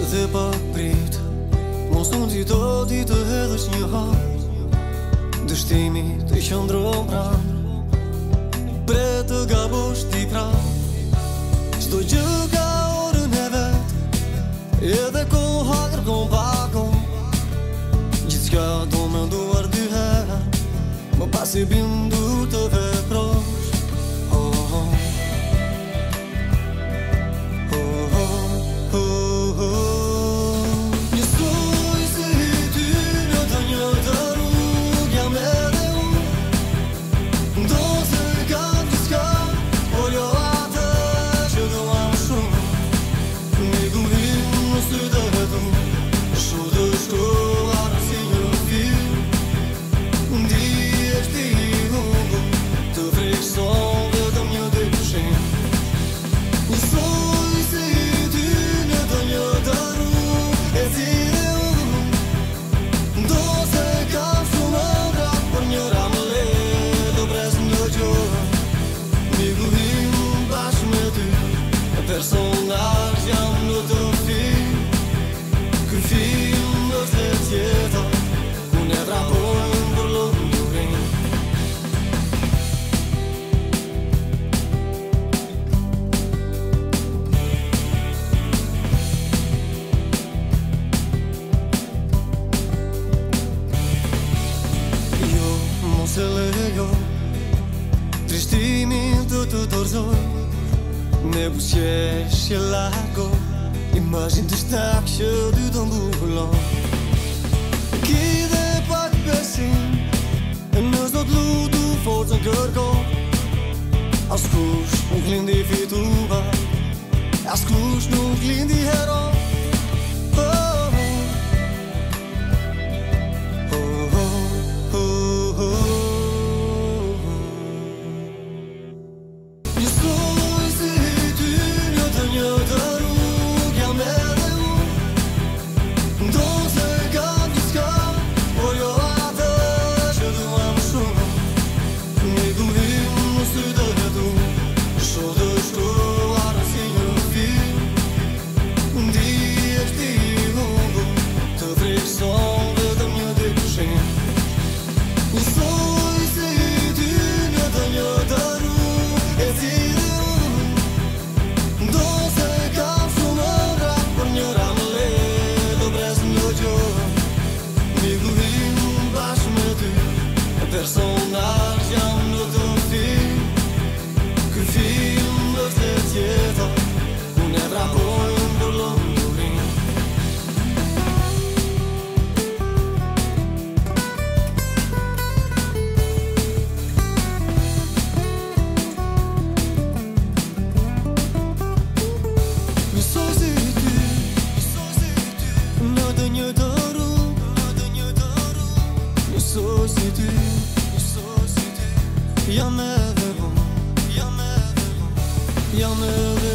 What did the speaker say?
dhe pa prit mos unë ti të hedhësh një hap dështimi të qëndron pran pre të gabosh ti pran çdo gjë ka orën e vet edhe koha kërkon pakon gjithçka do me nduar dy herë më pas i bindur të veprosh personazh jam në të film ky film është e tjetër ku ne vrapojmë për lumturin jo mos e lejo trishtimin të dorëzoj ne busqeshje largo imazhin të shtak që dy të mbulon ki dhe pak besim në çdo të lutu forcën kërko askush nuk lindi fituar askush nuk lindi hero personazh jam në të film ky film është e tjetër ku ne vrapojmë për lumturin Njësoj si ty në të njëjtë rrugë njësoj si ty jam edhe unë jam edhe